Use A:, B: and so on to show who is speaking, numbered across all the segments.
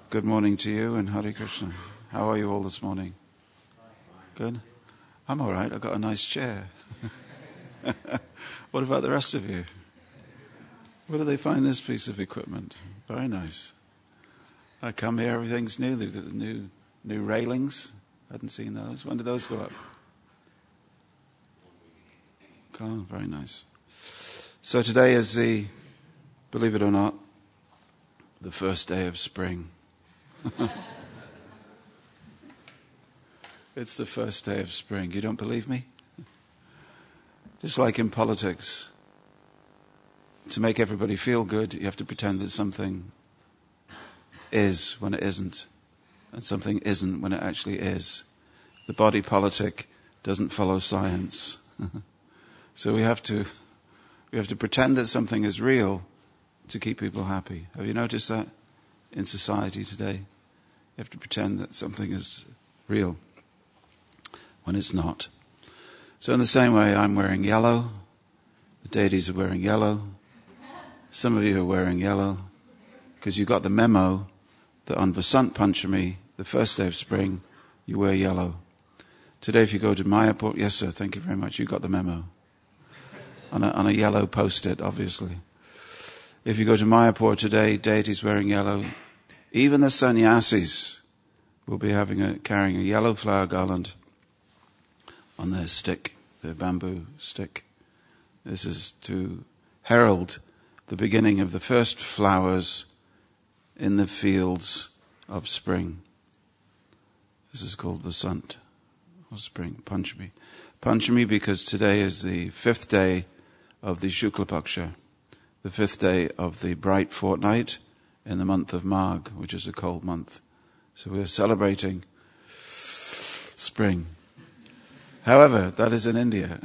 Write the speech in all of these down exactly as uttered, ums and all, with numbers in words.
A: Good morning to you and Hare Krishna. How are you all this morning? Good? I'm all right. I've got a nice chair. What about the rest of you? Where do they find this piece of equipment? Very nice. I come here, everything's new. They've got the new, new railings. Hadn't seen those. When did those go up? Oh, very nice. So today is the, believe it or not, the first day of spring. It's the first day of spring. You don't believe me? Just like in politics, to make everybody feel good, you have to pretend that something is when it isn't, and something isn't when it actually is. The body politic doesn't follow science. So we have to we have to pretend that something is real to keep people happy. Have you noticed that in society today? You have to pretend that something is real when it's not. So in the same way, I'm wearing yellow. The deities are wearing yellow. Some of you are wearing yellow because you got the memo that on Vasant Panchami, the first day of spring, you wear yellow. Today, if you go to Mayapur, yes, sir, thank you very much. You got the memo. On a, on a yellow post-it, obviously. If you go to Mayapur today, deities wearing yellow. Even the sannyasis will be having a, carrying a yellow flower garland on their stick, their bamboo stick. This is to herald the beginning of the first flowers in the fields of spring. This is called Vasant, or spring, Panchami. Panchami because today is the fifth day of the Shukla Paksha, the fifth day of the bright fortnight in the month of Magh, which is a cold month. So we're celebrating spring. However, that is in India.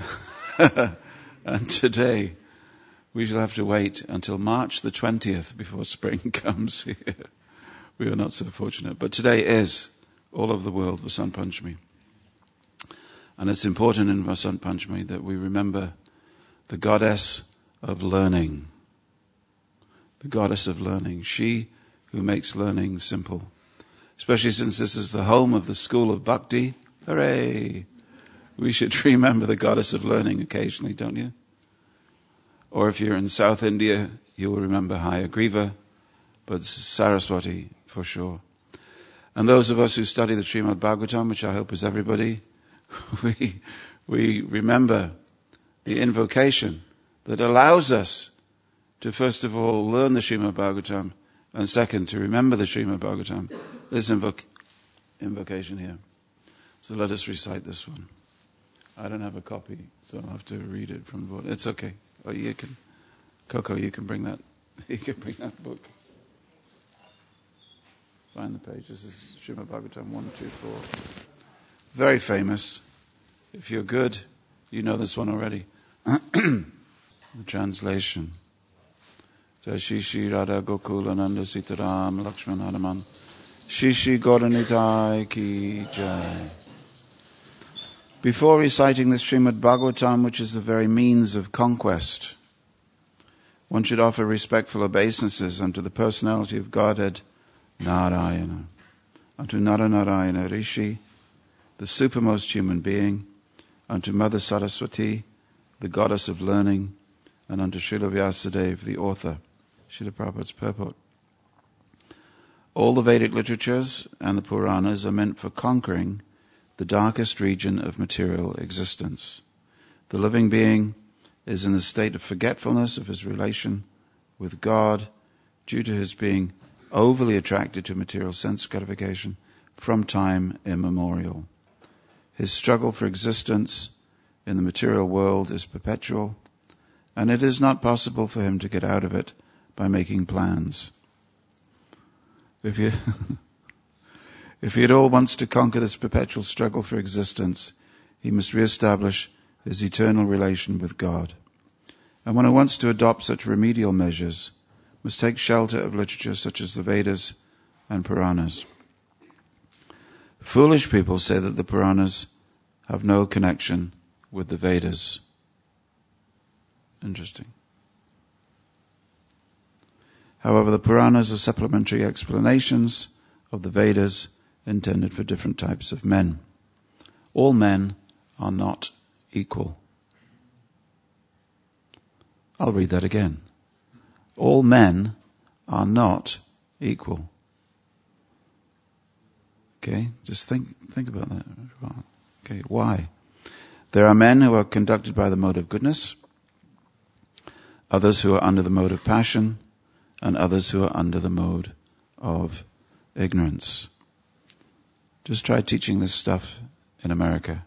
A: And today we shall have to wait until March the twentieth before spring comes here. We are not so fortunate. But today is all over the world Vasant Panchami. And it's important in Vasant Panchami that we remember the goddess of learning. The goddess of learning. She who makes learning simple. Especially since this is the home of the school of bhakti. Hooray! We should remember the goddess of learning occasionally, don't you? Or if you're in South India, you will remember Hayagriva, but Saraswati for sure. And those of us who study the Srimad Bhagavatam, which I hope is everybody, we we remember the invocation that allows us to first of all learn the Srimad Bhagavatam, and second to remember the Srimad Bhagavatam. This invoc- invocation here. So let us recite this one. I don't have a copy, so I'll have to read it from the board. It's okay. Oh, you can, Coco, you can bring that. You can bring that book. Find the page. This is Srimad Bhagavatam one, two, four. Very famous. If you're good, you know this one already. The translation. Jai Shri Shri Radha Gokula Nanda Sitaram Lakshman Hanuman Shri Shri Gauranitai Ki Jai. Before reciting the Srimad Bhagavatam, which is the very means of conquest, one should offer respectful obeisances unto the personality of Godhead, Narayana, unto Naranarayana Rishi, the supermost human being, unto Mother Saraswati, the goddess of learning, and unto Srila Vyasadeva, the author. Srila Prabhupada's purport. All the Vedic literatures and the Puranas are meant for conquering the darkest region of material existence. The living being is in the state of forgetfulness of his relation with God due to his being overly attracted to material sense gratification from time immemorial. His struggle for existence in the material world is perpetual, and it is not possible for him to get out of it by making plans. If you If he at all wants to conquer this perpetual struggle for existence, he must re-establish his eternal relation with God. And when he wants to adopt such remedial measures, must take shelter of literature such as the Vedas and Puranas. Foolish people say that the Puranas have no connection with the Vedas. Interesting. However, the Puranas are supplementary explanations of the Vedas intended for different types of men. All men are not equal. I'll read that again. All men are not equal. Okay, just think think about that. Okay, why? There are men who are conducted by the mode of goodness, others who are under the mode of passion, and others who are under the mode of ignorance. Just try teaching this stuff in America.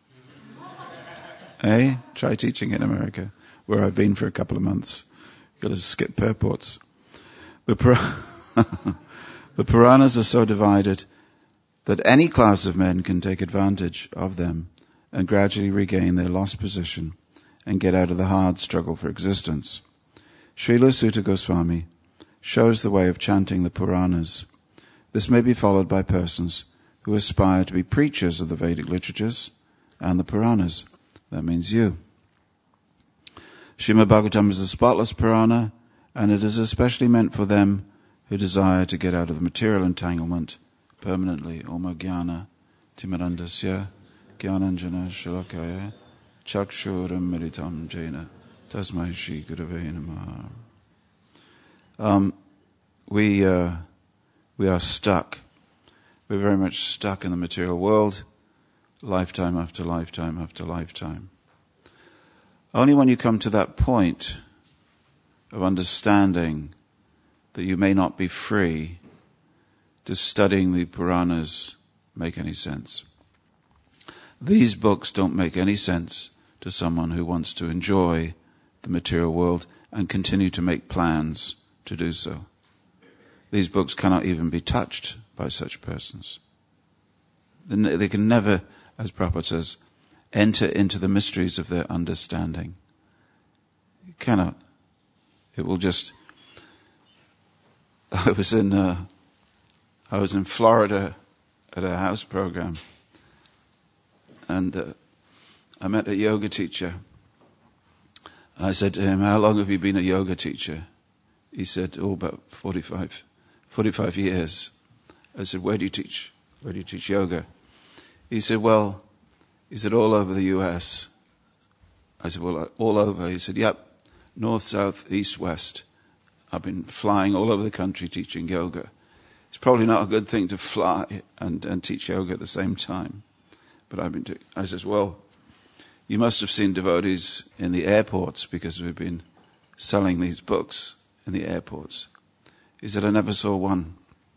A: Eh? Try teaching it in America, where I've been for a couple of months. You've got to skip airports. The, Pur- the Puranas are so divided that any class of men can take advantage of them and gradually regain their lost position and get out of the hard struggle for existence. Srila Sutta Goswami shows the way of chanting the Puranas. This may be followed by persons who aspire to be preachers of the Vedic literatures and the Puranas. That means you. Srimad Bhagavatam is a spotless Purana, and it is especially meant for them who desire to get out of the material entanglement permanently. Oma Jnana Timarandasya Jnananjana Shalakaya Chakshuram Militam Jena Tasmai Shri Gurave Namaha. Um, we, uh, we are stuck. We're very much stuck in the material world, lifetime after lifetime after lifetime. Only when you come to that point of understanding that you may not be free does studying the Puranas make any sense. These books don't make any sense to someone who wants to enjoy the material world and continue to make plans to do so. These books cannot even be touched by such persons. They can never, as Prabhupada says, enter into the mysteries of their understanding. You cannot. It will just... I was in uh, I was in Florida at a house program, and uh, I met a yoga teacher. I said to him, "How long have you been a yoga teacher?" He said, "Oh, about forty-five, forty-five years." I said, "Where do you teach? Where do you teach yoga?" He said, "Well," he said, "all over the U S" I said, "Well, all over?" He said, "Yep, north, south, east, west. I've been flying all over the country teaching yoga." It's probably not a good thing to fly and, and teach yoga at the same time. But I've been doing, I says, "Well, you must have seen devotees in the airports because we've been selling these books in the airports." He said, "I never saw one."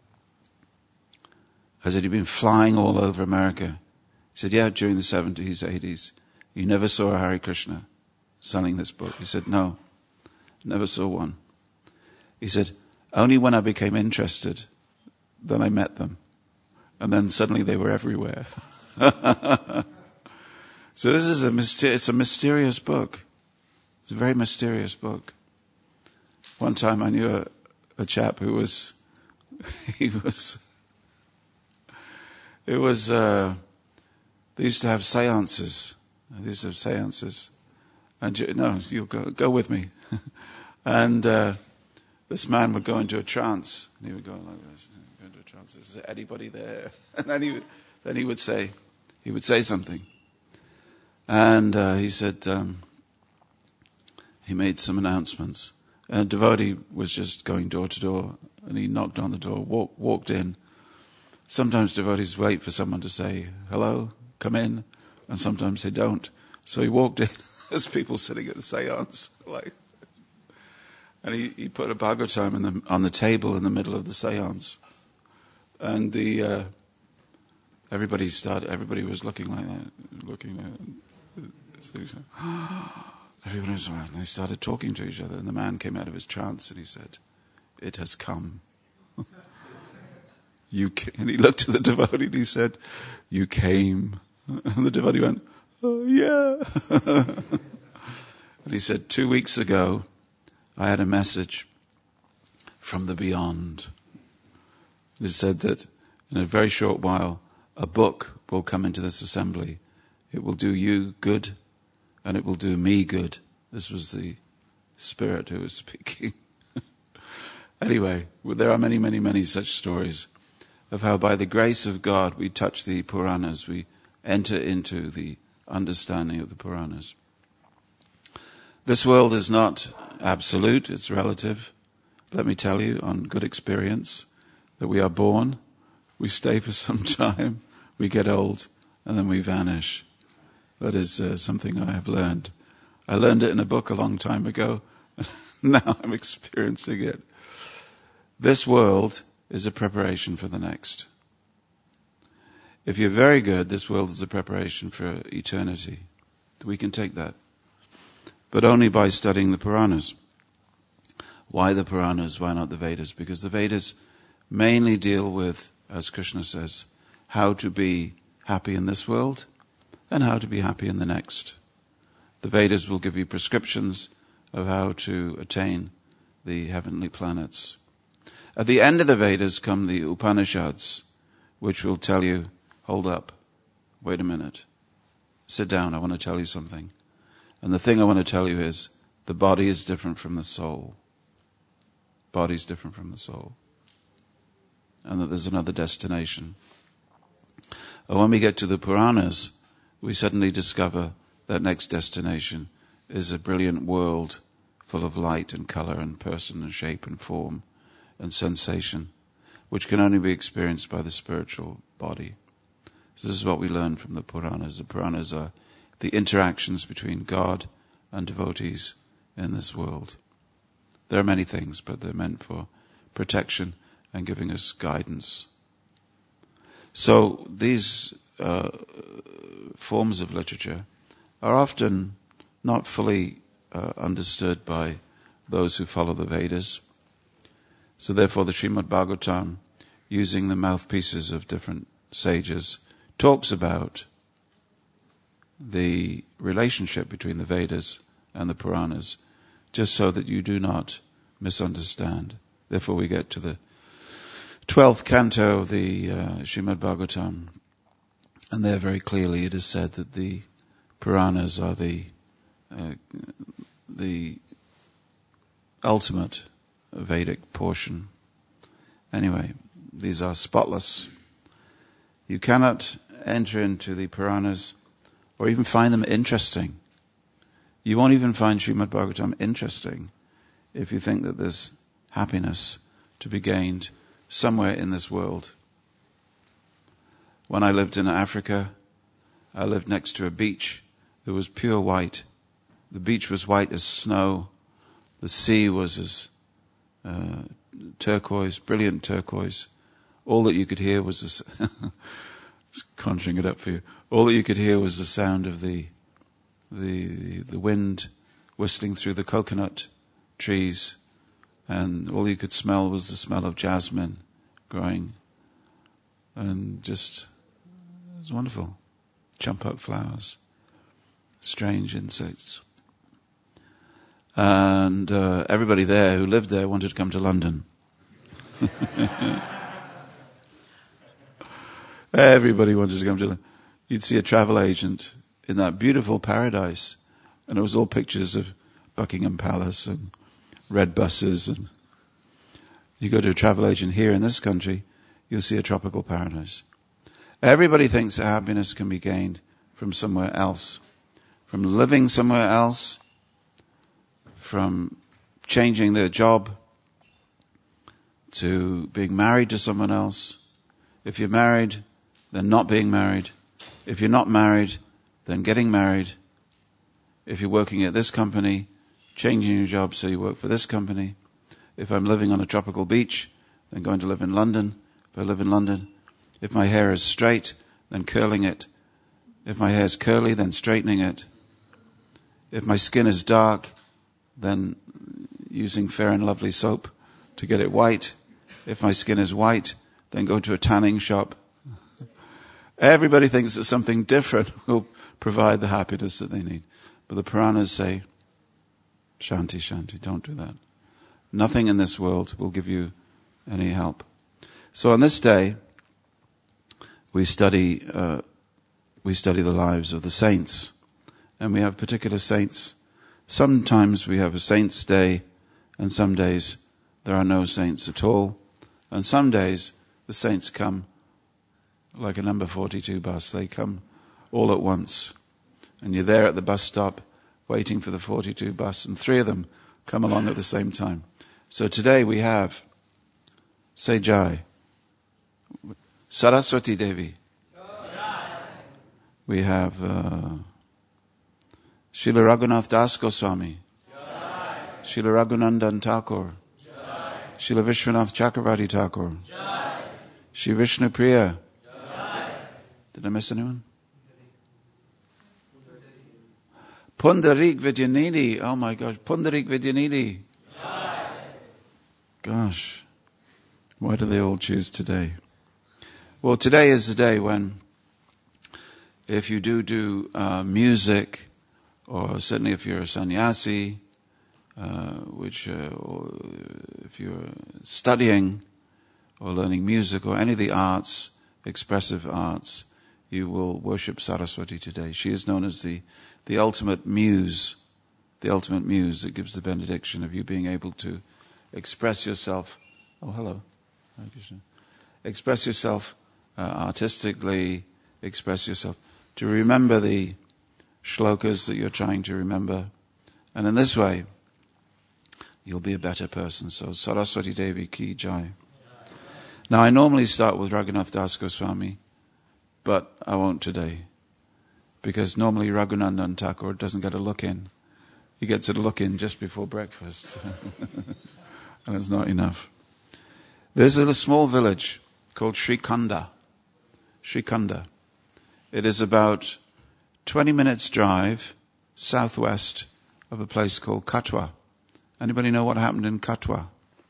A: I said, "You've been flying all over America." He said, "Yeah, during the seventies, eighties. You never saw a Hare Krishna selling this book?" He said, "No, never saw one." He said, "Only when I became interested, then I met them. And then suddenly they were everywhere." So this is a myster- it's a mysterious book. It's a very mysterious book. One time I knew a, a chap who was, he was, it was, uh, they used to have seances. They used to have seances. And you, no, you'll go, go with me. And uh, this man would go into a trance. And he would go like this. Go into a trance. Is there anybody there? And then he would, then he would say, he would say something. And uh, he said, um, he made some announcements. And a devotee was just going door to door. And he knocked on the door, walk, walked in. Sometimes devotees wait for someone to say, "Hello, come in." And sometimes they don't. So he walked in. There's people sitting at the seance. Like, and he, he put a Bhagavatam in the, on the table in the middle of the seance. And the uh, everybody started, everybody was looking like that, looking at it. Everyone was, and they started talking to each other. And the man came out of his trance and he said, "It has come." You ca-. And he looked at the devotee and he said, "You came." And the devotee went, "Oh, yeah." And he said, two weeks ago, I had a message from the beyond. It said that in a very short while, a book will come into this assembly. It will do you good, and it will do me good. This was the spirit who was speaking. Anyway, there are many, many, many such stories. of how by the grace of God we touch the Puranas, we enter into the understanding of the Puranas. This world is not absolute, it's relative. Let me tell you on good experience that we are born, we stay for some time, we get old, and then we vanish. That is uh, something I have learned. I learned it in a book a long time ago, and now I'm experiencing it. This world is a preparation for the next. If you're very good, this world is a preparation for eternity. We can take that. But only by studying the Puranas. Why the Puranas? Why not the Vedas? Because the Vedas mainly deal with, as Krishna says, how to be happy in this world and how to be happy in the next. The Vedas will give you prescriptions of how to attain the heavenly planets. At the end of the Vedas come the Upanishads, which will tell you, hold up, wait a minute, sit down, I want to tell you something. And the thing I want to tell you is, the body is different from the soul. Body is different from the soul. And that there's another destination. And when we get to the Puranas, we suddenly discover that next destination is a brilliant world full of light and color and person and shape and form and sensation, which can only be experienced by the spiritual body. So this is what we learn from the Puranas. The Puranas are the interactions between God and devotees in this world. There are many things, but they're meant for protection and giving us guidance. So these uh, forms of literature are often not fully uh, understood by those who follow the Vedas. So therefore the Srimad Bhagavatam, using the mouthpieces of different sages, talks about the relationship between the Vedas and the Puranas, just so that you do not misunderstand. Therefore we get to the twelfth canto of the uh, Srimad Bhagavatam, and there very clearly it is said that the Puranas are the uh, the ultimate Vedic portion. Anyway, these are spotless. You cannot enter into the Puranas or even find them interesting. You won't even find Srimad Bhagavatam interesting if you think that there's happiness to be gained somewhere in this world. When I lived in Africa, I lived next to a beach that was pure white. The beach was white as snow. The sea was as uh, turquoise, brilliant turquoise. All that you could hear was this just conjuring it up for you. All that you could hear was the sound of the the the wind whistling through the coconut trees, and all you could smell was the smell of jasmine growing, and just it was wonderful. Champak flowers, strange insects, and uh, everybody there who lived there wanted to come to London. Everybody wanted to come to London. You'd see a travel agent in that beautiful paradise, and it was all pictures of Buckingham Palace and red buses. And you go to a travel agent here in this country, you'll see a tropical paradise. Everybody thinks that happiness can be gained from somewhere else, from living somewhere else, from changing their job, to being married to someone else. If you're married, then not being married. If you're not married, then getting married. If you're working at this company, changing your job so you work for this company. If I'm living on a tropical beach, then going to live in London. If I live in London, if my hair is straight, then curling it. If my hair is curly, then straightening it. If my skin is dark, then using Fair and Lovely soap to get it white. If my skin is white, then go to a tanning shop. Everybody thinks that something different will provide the happiness that they need. But the Puranas say, Shanti, Shanti, don't do that. Nothing in this world will give you any help. So on this day, we study uh, we study the lives of the saints. And we have particular saints. Sometimes we have a saint's day, and some days there are no saints at all. And some days the saints come like a number forty-two bus. They come all at once. And you're there at the bus stop waiting for the forty-two bus, and three of them come along at the same time. So today we have, say Jai, Saraswati Devi. Jai. We have uh, Srila Raghunath Das Goswami. Jai. Srila Raghunandan Thakur. Jai. Srila Vishwanath Chakravarti Thakur. Jai. Sri Vishnu Priya. Jai. Did I miss anyone? Pundarik Vidyanidhi. Oh my gosh, Pundarik Vidyanidhi. Jai. Gosh, why do they all choose today? Well, today is the day when, if you do do uh, music, or certainly if you're a sannyasi, uh, which, uh, or if you're studying or learning music or any of the arts, expressive arts, you will worship Saraswati today. She is known as the the ultimate muse, the ultimate muse that gives the benediction of you being able to express yourself. Oh, hello. Hare Krishna. Express yourself uh, artistically, express yourself, to remember the shlokas that you're trying to remember. And in this way, you'll be a better person. So, Saraswati Devi Ki Jai. Now, I normally start with Raghunath Das Goswami, but I won't today. Because normally Raghunandan Thakur doesn't get a look in. He gets a look in just before breakfast. And it's not enough. There's a small village called Srikhanda. Srikhanda. It is about twenty minutes drive southwest of a place called Katwa. Anybody know what happened in Katwa?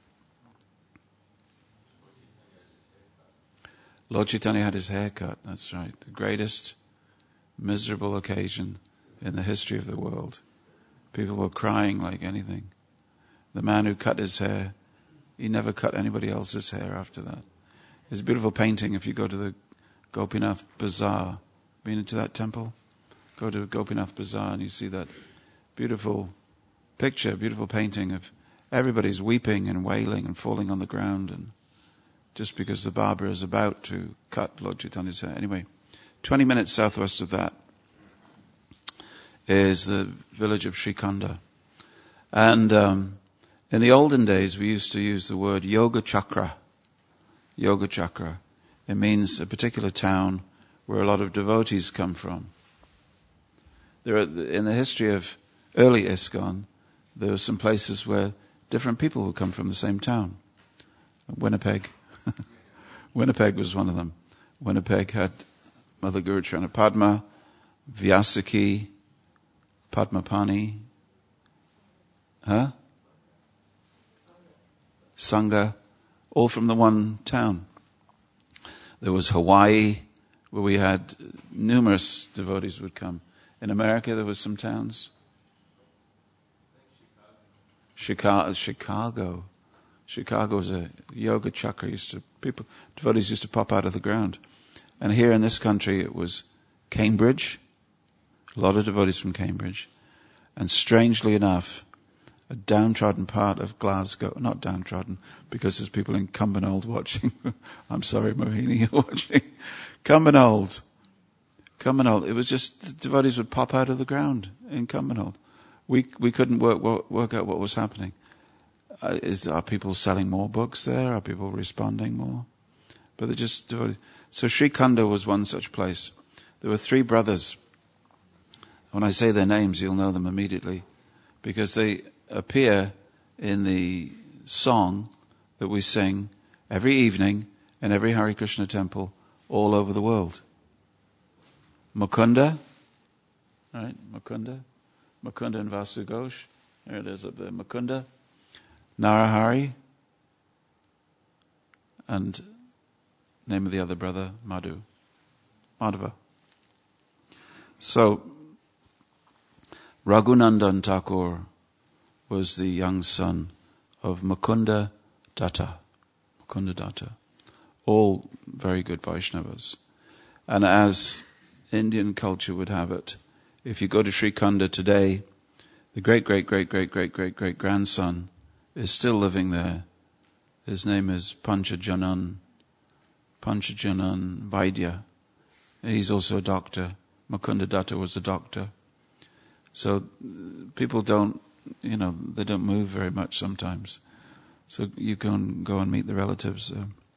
A: Lord Chaitanya had his hair cut. That's right. The greatest miserable occasion in the history of the world. People were crying like anything. The man who cut his hair, he never cut anybody else's hair after that. There's a beautiful painting if you go to the Gopinath Bazaar. Been into that temple? Go to Gopinath Bazaar and you see that beautiful picture, beautiful painting of everybody's weeping and wailing and falling on the ground, and just because the barber is about to cut Lord Chaitanya's hair. Anyway, twenty minutes southwest of that is the village of Srikhanda. And um, in the olden days, we used to use the word Yoga Chakra. Yoga Chakra. It means a particular town where a lot of devotees come from. There are, in the history of early ISKCON, there were some places where different people would come from the same town. Winnipeg. Winnipeg was one of them. Winnipeg had Mother Guru Padma, Vyasaki, Padmapani, huh? Sangha, all from the one town. There was Hawaii, where we had numerous devotees would come. In America, there was some towns. Chicago. Chicago. Chicago was a yoga chakra. Used to people devotees used to pop out of the ground. And here in this country, it was Cambridge, a lot of devotees from Cambridge, and strangely enough, a downtrodden part of Glasgow, not downtrodden, because there's people in Cumbernauld watching. I'm sorry, Mohini, watching. Cumbernauld. Cumbernauld. It was just, the devotees would pop out of the ground in Cumbernauld. We we couldn't work work, work out what was happening. Uh, is Are people selling more books there? Are people responding more? But they're just devotees. So Srikhanda was one such place. There were three brothers. When I say their names, you'll know them immediately, because they appear in the song that we sing every evening in every Hare Krishna temple all over the world. Mukunda, right? Mukunda, Mukunda and Vasu Ghosh. There it is up there. Mukunda, Narahari, and name of the other brother, Madhu, Madhava. So Raghunandan Thakur was the young son of Mukunda Datta. Mukunda Datta. All very good Vaishnavas. And as Indian culture would have it, if you go to Srikhanda today, the great, great, great, great, great, great, great grandson is still living there. His name is Panchajanan Panchajanan Vaidya. He's also a doctor. Mukunda Datta was a doctor. So people don't, you know, they don't move very much sometimes. So you can go and meet the relatives.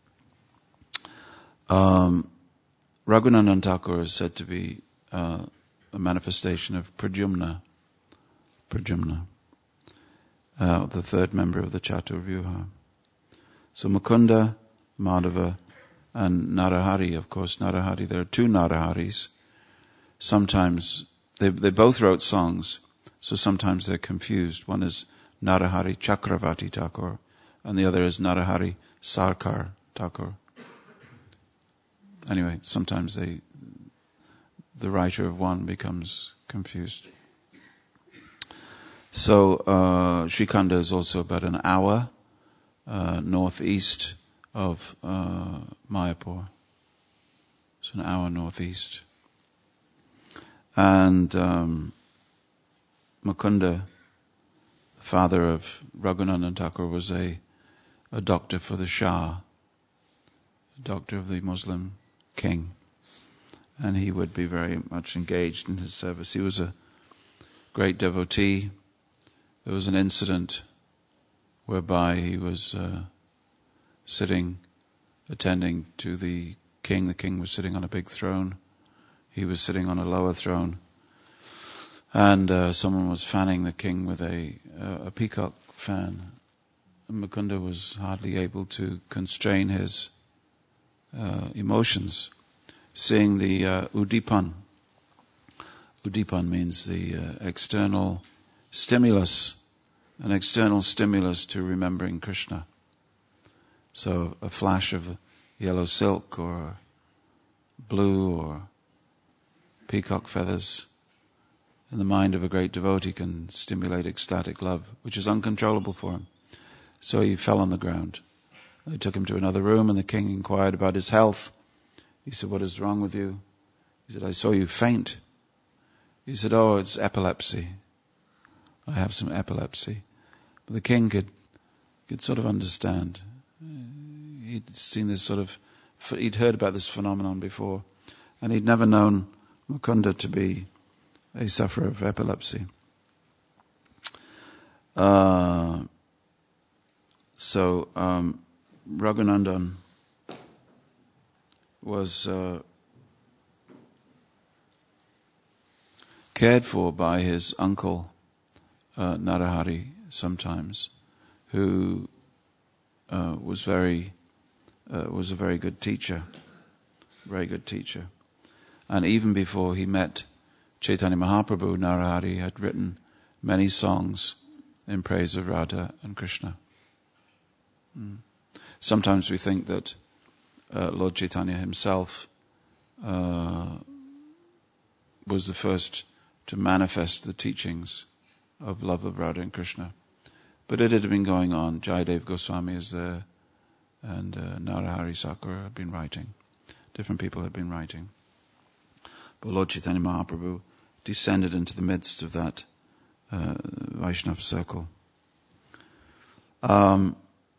A: Um, Raghunandan Thakur is said to be uh, a manifestation of Pradyumna. Pradyumna, uh, the third member of the Chaturvyuha. So Mukunda, Madhava, and Narahari. Of course, Narahari. There are two Naraharis. Sometimes they they both wrote songs, so sometimes they're confused. One is Narahari Chakravarti Thakur, and the other is Narahari Sarkar Thakur. Anyway, sometimes they the writer of one becomes confused. So uh, Srikhanda is also about an hour uh, northeast of uh, Mayapur. It's an hour northeast. And um, Mukunda, the father of Raghunandan Thakur, was a, a doctor for the Shah, a doctor of the Muslim king. And he would be very much engaged in his service. He was a great devotee. There was an incident whereby he was uh, sitting, attending to the king. The king was sitting on a big throne. He was sitting on a lower throne. And uh, someone was fanning the king with a, uh, a peacock fan. And Mukunda was hardly able to constrain his uh, emotions, seeing the uh, udipan. Udipan means the uh, external stimulus, an external stimulus to remembering Krishna. So a flash of yellow silk or blue or peacock feathers in the mind of a great devotee can stimulate ecstatic love, which is uncontrollable for him. So he fell on the ground. They took him to another room, and the king inquired about his health. He said, "What is wrong with you?" He said, "I saw you faint." He said, "Oh, it's epilepsy. I have some epilepsy." But the king could could sort of understand. He'd seen this sort of, he'd heard about this phenomenon before, and he'd never known Mukunda to be a sufferer of epilepsy. Uh, so um, Raghunandan was uh, cared for by his uncle uh, Narahari sometimes, who uh, was very uh, was a very good teacher, very good teacher, and even before he met Chaitanya Mahaprabhu, Narahari had written many songs in praise of Radha and Krishna. Mm. Sometimes we think that uh, Lord Chaitanya himself uh, was the first to manifest the teachings of love of Radha and Krishna. But it had been going on. Jayadev Goswami is there, and uh, Narahari Thakur had been writing. Different people had been writing. But Lord Chaitanya Mahaprabhu descended into the midst of that uh, Vaishnava circle. Um,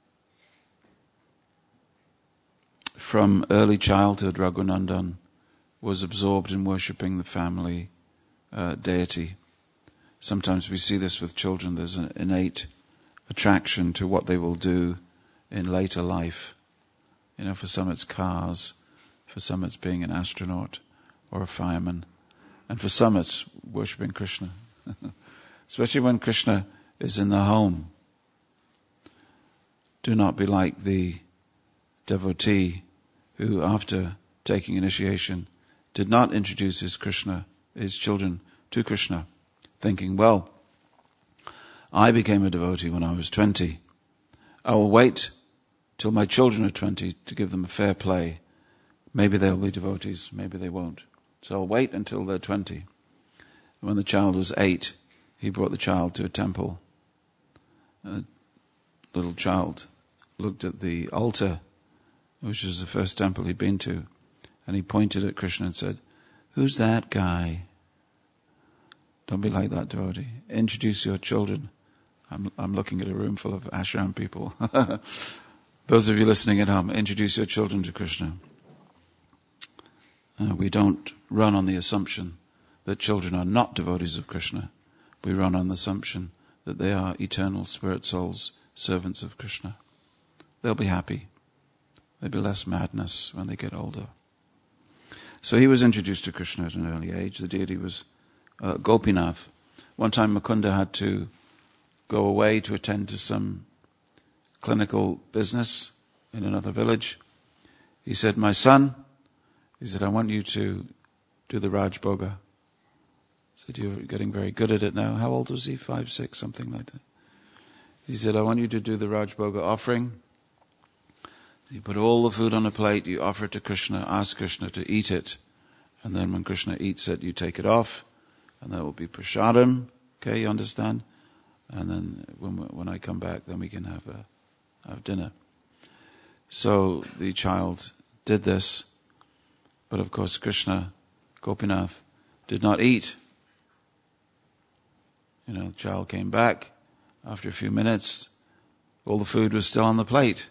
A: from early childhood, Raghunandan was absorbed in worshipping the family uh, deity. Sometimes we see this with children. There's an innate attraction to what they will do in later life. You know, for some it's cars, for some it's being an astronaut or a fireman, and for some it's worshipping Krishna. Especially when Krishna is in the home. Do not be like the devotee who, after taking initiation, did not introduce his Krishna, his children to Krishna, thinking, well, I became a devotee when I was twenty. I will wait till my children are twenty to give them a fair play. Maybe they'll be devotees, maybe they won't. So I'll wait until they're twenty. When the child was eight, he brought the child to a temple. A little child looked at the altar, which was the first temple he'd been to, and he pointed at Krishna and said, "Who's that guy?" Don't be like that, devotee. Introduce your children. I'm, I'm looking at a room full of ashram people. Those of you listening at home, introduce your children to Krishna. Uh, we don't run on the assumption that children are not devotees of Krishna. We run on the assumption that they are eternal spirit souls, servants of Krishna. They'll be happy. There'll be less madness when they get older. So he was introduced to Krishna at an early age. The deity was uh, Gopinath. One time Mukunda had to go away to attend to some clinical business in another village. He said, my son, he said, I want you to do the Raj Bhoga. He said, you're getting very good at it now. How old was he? Five, six, something like that. He said, I want you to do the Raj Bhoga offering. You put all the food on a plate, you offer it to Krishna, ask Krishna to eat it. And then when Krishna eats it, you take it off. And that will be prasadam. Okay, you understand? And then when when I come back, then we can have a have dinner. So the child did this. But of course, Krishna, Gopinath, did not eat. You know, the child came back. After a few minutes, all the food was still on the plate.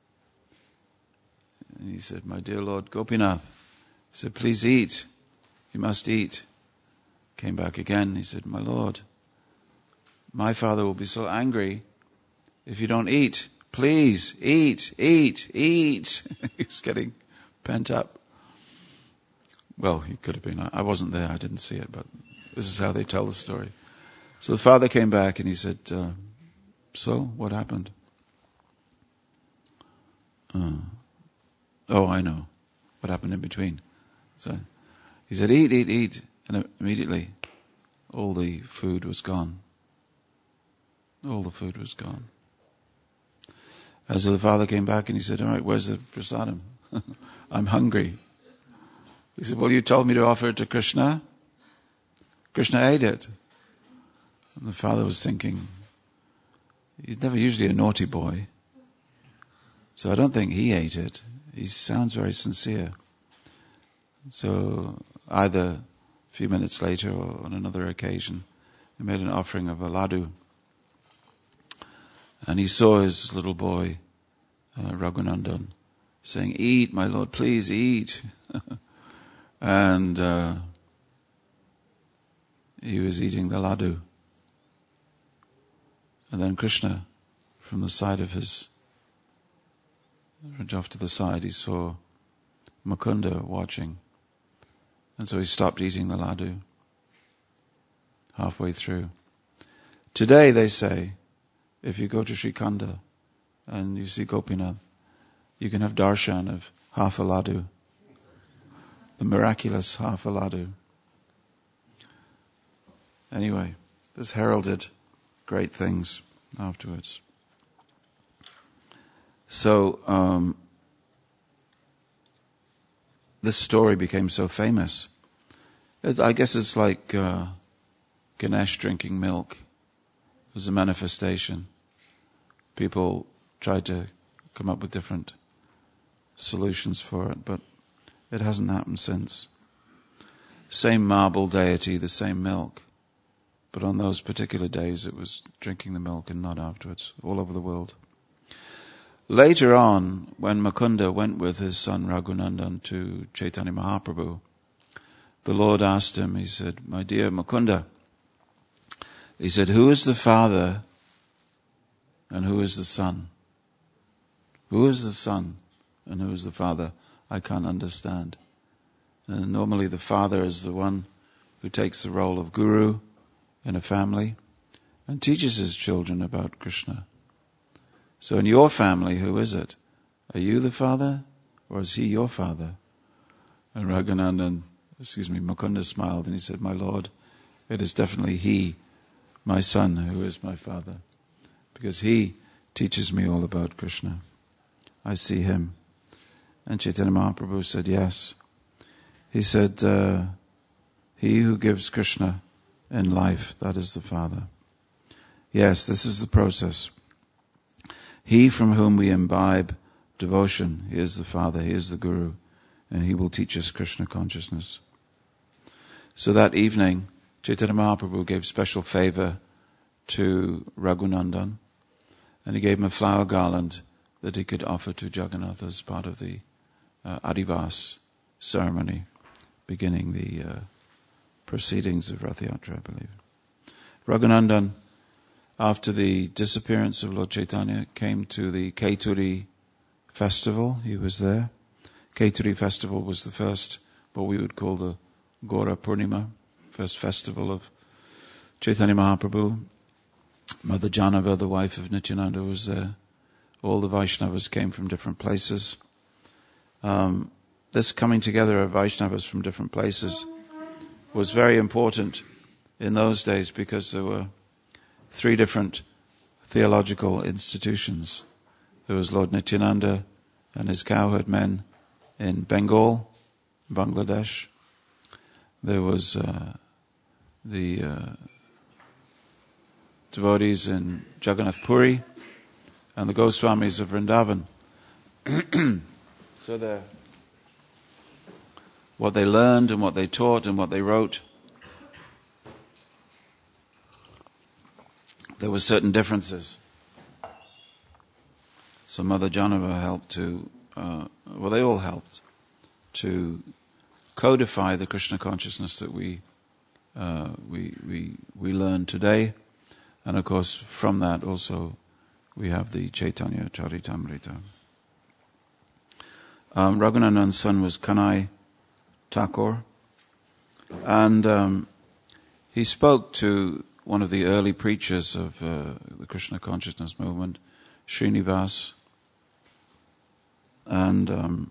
A: And he said, my dear Lord Gopinath, he said, please eat. You must eat. Came back again. He said, my Lord, my father will be so angry if you don't eat. Please, eat, eat, eat. He was getting pent up. Well, he could have been. I wasn't there. I didn't see it, but this is how they tell the story. So the father came back and he said, uh, so, what happened? Uh, oh, I know. What happened in between? So he said, eat, eat, eat. And immediately, all the food was gone. All the food was gone. And so the father came back and he said, all right, where's the prasadam? I'm hungry. He said, well, you told me to offer it to Krishna. Krishna ate it. And the father was thinking, he's never usually a naughty boy. So I don't think he ate it. He sounds very sincere. So either a few minutes later or on another occasion, he made an offering of a laddu. And he saw his little boy, uh, Raghunandan, saying, eat, my Lord, please eat. and uh, he was eating the laddu. And then Krishna, from the side of his, off to the side, he saw Mukunda watching. And so he stopped eating the laddu halfway through. Today, they say, if you go to Srikhanda and you see Gopinath, you can have darshan of half a laddu. The miraculous half a laddu. Anyway, this heralded great things afterwards. So, um, this story became so famous. It, I guess it's like uh, Ganesh drinking milk. It was a manifestation. People tried to come up with different solutions for it, but it hasn't happened since. Same marble deity, the same milk. But on those particular days it was drinking the milk and not afterwards, all over the world. Later on, when Mukunda went with his son Raghunandan to Chaitanya Mahaprabhu, the Lord asked him, he said, my dear Mukunda, he said, who is the father and who is the son? Who is the son and who is the father? I can't understand. And normally the father is the one who takes the role of guru in a family and teaches his children about Krishna. So in your family, who is it? Are you the father or is he your father? And Raghunandan, excuse me, Mukunda smiled and he said, my Lord, it is definitely he, my son, who is my father. Because he teaches me all about Krishna. I see him. And Chaitanya Mahaprabhu said, yes. He said, uh, he who gives Krishna in life, that is the Father. Yes, this is the process. He from whom we imbibe devotion, he is the Father, he is the Guru, and he will teach us Krishna consciousness. So that evening, Chaitanya Mahaprabhu gave special favor to Raghunandan, and he gave him a flower garland that he could offer to Jagannath as part of the uh, Adivas ceremony. beginning the uh, proceedings of Rath Yatra, I believe. Raghunandan, after the disappearance of Lord Chaitanya, came to the Keturi festival. He was there. Keturi festival was the first, what we would call the Gaura Purnima, first festival of Chaitanya Mahaprabhu. Mother Janava, the wife of Nityananda, was there. All the Vaishnavas came from different places. Um, this coming together of Vaishnavas from different places was very important in those days because there were three different theological institutions. There was Lord Nityananda and his cowherd men in Bengal, Bangladesh. There was uh, the uh, devotees in Jagannath Puri and the Goswamis of Vrindavan. So the, what they learned and what they taught and what they wrote, there were certain differences. So Mother Janava helped to, uh, well they all helped to codify the Krishna consciousness that we uh, we we we learn today, and of course from that also we have the Chaitanya Charitamrita. Um, Raghunandan's son was Kanai Thakur, and um, he spoke to one of the early preachers of uh, the Krishna consciousness movement, Srinivas, and um,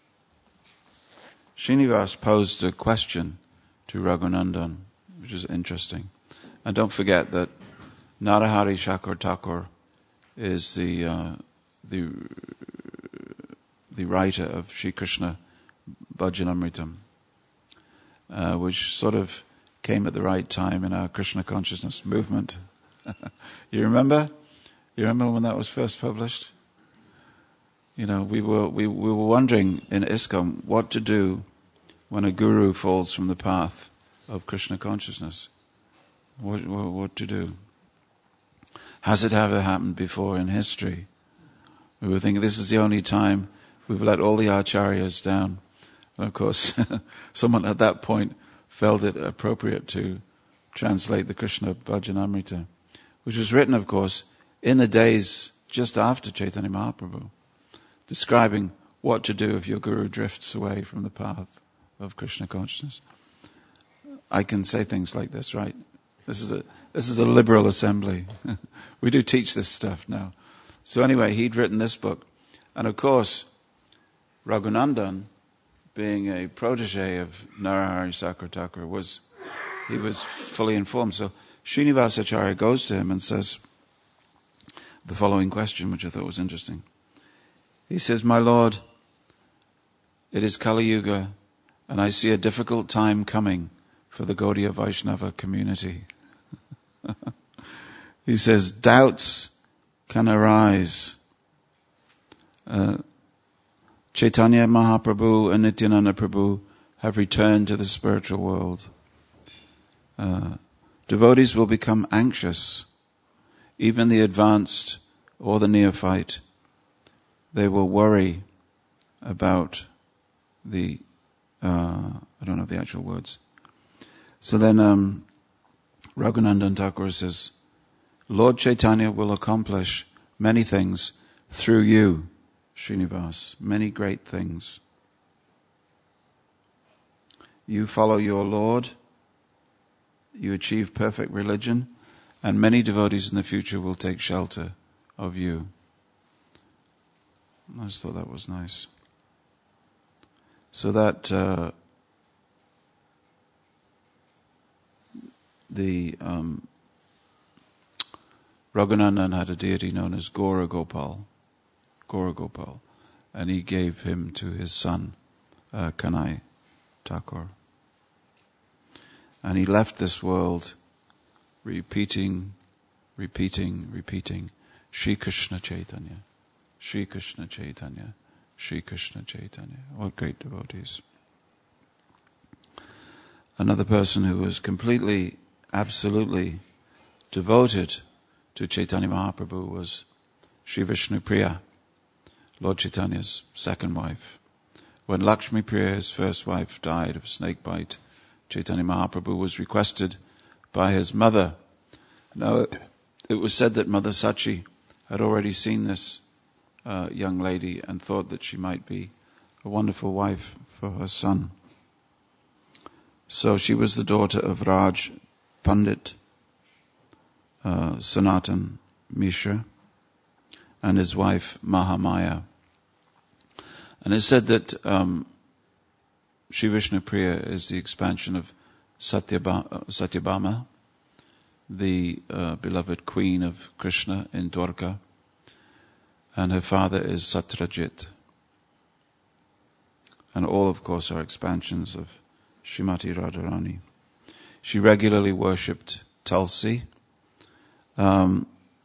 A: Srinivas posed a question to Raghunandan, which is interesting. And don't forget that Narahari Shakur Thakur is the uh, the the writer of Sri Krishna Bhajanamritam, uh, which sort of came at the right time in our Krishna consciousness movement. You remember? You remember when that was first published? You know, we were we, we were wondering in ISKCON what to do when a guru falls from the path of Krishna consciousness. What, what, what to do? Has it ever happened before in history? We were thinking this is the only time we've let all the acharyas down. And of course, someone at that point felt it appropriate to translate the Krishna Bhajanamrita, which was written, of course, in the days just after Chaitanya Mahaprabhu, describing what to do if your guru drifts away from the path of Krishna consciousness. I can say things like this, right? This is a this is a liberal assembly. We do teach this stuff now. So anyway, he'd written this book. And of course, Raghunandan, being a protege of Narahari Shakur Thakur, was he was fully informed. So Srinivasacharya goes to him and says the following question, which I thought was interesting. He says, "My Lord, it is Kali Yuga, and I see a difficult time coming for the Gaudiya Vaishnava community." He says, doubts can arise. Uh, Chaitanya Mahaprabhu and Nityananda Prabhu have returned to the spiritual world. Uh, devotees will become anxious. Even the advanced or the neophyte, they will worry about the, uh, I don't know the actual words. So then um, Raghunandan Thakur says, Lord Chaitanya will accomplish many things through you, Srinivas, many great things. You follow your Lord, you achieve perfect religion, and many devotees in the future will take shelter of you. I just thought that was nice. So that uh, the um, Raghunandan had a deity known as Gaura Gopal, Gaura Gopal, and he gave him to his son, uh, Kanai Thakur. And he left this world repeating, repeating, repeating, Shri Krishna Chaitanya, Shri Krishna Chaitanya, Shri Krishna Chaitanya. What great devotees. Another person who was completely, absolutely devoted to Chaitanya Mahaprabhu was Sri Vishnu Priya, Lord Chaitanya's second wife. When Lakshmi Priya, his first wife, died of snake bite, Chaitanya Mahaprabhu was requested by his mother. Now, it was said that Mother Sachi had already seen this uh, young lady and thought that she might be a wonderful wife for her son. So she was the daughter of Raj Pandit uh, Sanatan Mishra and his wife Mahamaya. And it's said that um, Sri Vishnu Priya is the expansion of Satyabhama, Satyabhama the uh, beloved queen of Krishna in Dwarka, and her father is Satrajit. And all, of course, are expansions of Srimati Radharani. She regularly worshipped Tulsi. Um,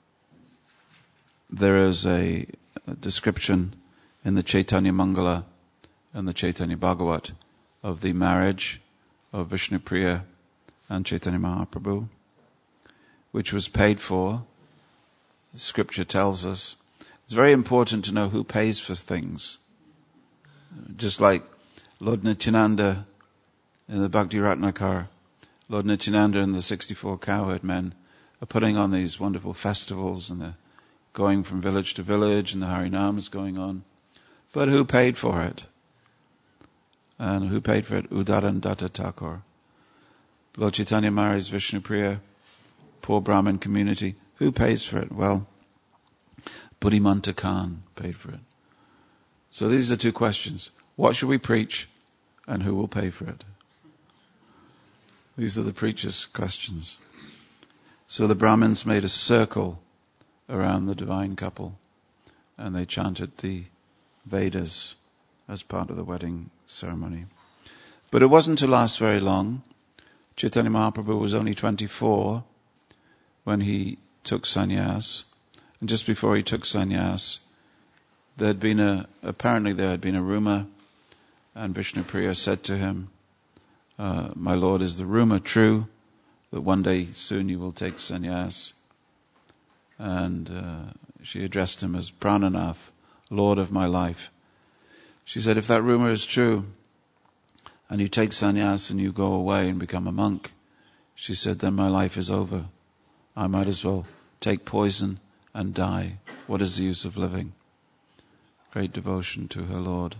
A: there is a, a description in the Chaitanya Mangala and the Chaitanya Bhagavat of the marriage of Vishnu Priya and Chaitanya Mahaprabhu, which was paid for. The scripture tells us. It's very important to know who pays for things. Just like Lord Nityananda in the Bhakti Ratnakar, Lord Nityananda and the sixty-four cowherd men are putting on these wonderful festivals, and they're going from village to village, and the Harinam is going on. But who paid for it? And who paid for it? Udaran Datta Thakur. Lord Chaitanya marries Vishnu Priya, poor Brahmin community. Who pays for it? Well, Buddhimanta Khan paid for it. So these are two questions. What should we preach, and who will pay for it? These are the preacher's questions. So the Brahmins made a circle around the divine couple, and they chanted the Vedas as part of the wedding ceremony. But it wasn't to last very long. Chaitanya Mahaprabhu was only twenty-four when he took sannyas. And just before he took sannyas, there had been a, apparently there had been a rumor, and Vishnu Priya said to him, uh, my Lord, is the rumor true that one day soon you will take sannyas? And uh, she addressed him as Prananath, Lord of my life. She said, if that rumor is true, and you take sannyas and you go away and become a monk, she said, then my life is over. I might as well take poison and die. What is the use of living? Great devotion to her Lord.